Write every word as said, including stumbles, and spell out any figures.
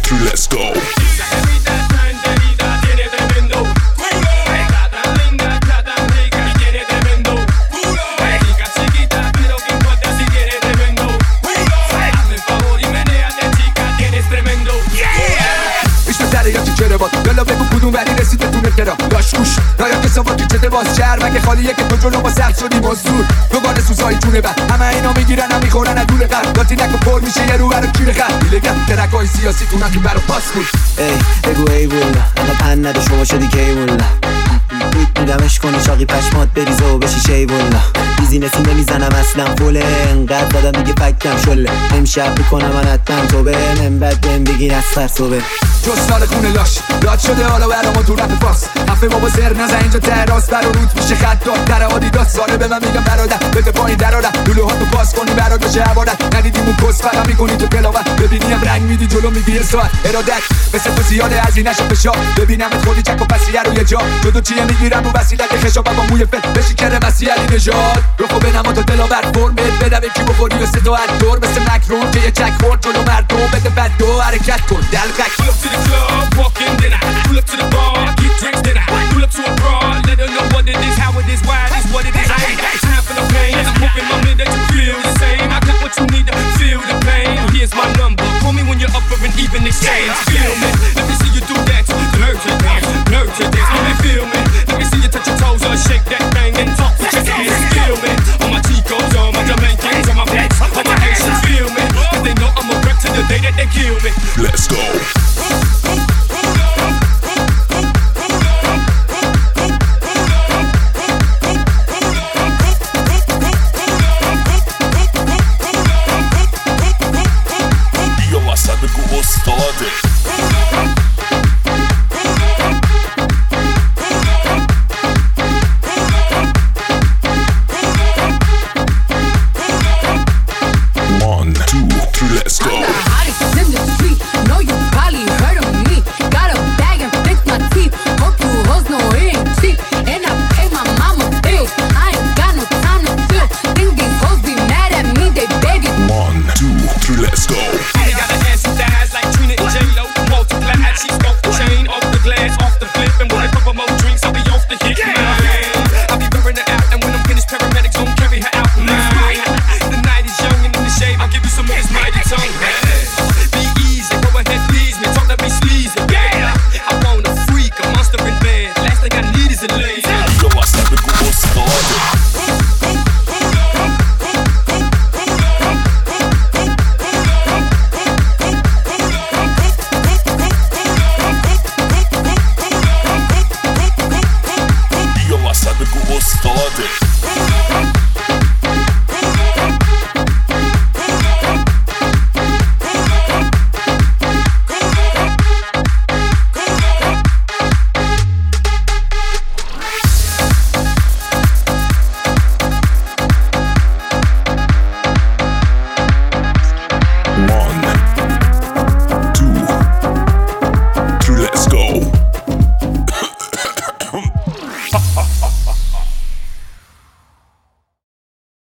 three, let's go. یالا بگو کدوم ولی رسیده تو نکرا داشت گوش رایا که سوا تو چده باز شهر خالیه که تو جلو با سخت شدی مزدور دوباره سوزایی جونه بعد همه اینا میگیرن هم میخورن از دول قرد داتی نکن پر میشه یه رو برو کیر خرد بیلگم ترکای سیاسی تو نکی برو پاس بود ای بگو ای بولا اما پن نده شما شدی کی مولا بیت میدمش کنی چاقی پشمات بریزه و بشی شی بولا بیزینسی نمیزنم اصلا فوله انقدر دادم دیگه فکم شله امشب میکنم من حتما تو به من بد بهم بگیر از سر صبح جز سال خونه لاش داد شده حالا برامون تو رفت پاس حفه بابا زر نزن اینجا تراس برا روت میشه خط داد در آدیداس ساله به من میگم برادر بده پایین درادر لولو ها تو باز کنی برات بشه عبادت ندیدیم اون کس فقط میکنی تو کلاوت ببینیم رنگ میدی جلو میگی یه ساعت ارادت مثل تو زیاده از این نشو فشار ببینم خودی چک و پسیه روی جا جدو چیه میگیرم رو وسیلت خشاب با موی فت بشی کره وسی علی نژاد رو خب بنما تو دلاور فرمت بدم یکی بخوری و سه تا دور مثل مکرون که یه چک خورد جلو مردم بده بد دو حرکت کن دلقک Walk in, then I pull up to the bar, get drinks, then I pull up to a broad, let her know what it is, how it is, why it is, what it is. I ain't got time for no pain. I'm hoping, mommy, that you feel the same. I got what you need to feel the pain. Here's my number, call me when you're up for an even exchange. Feel me, let me see you do that. Nurture dance, nurture dance, let me feel me. Let me see you touch your toes or shake that thing and talk with your hands. Feel me, on my Chicos, on my Jamaicans, on my blacks, on my Haitians. Feel me, cause they know I'm a wreck to the day that they kill me. Let's go.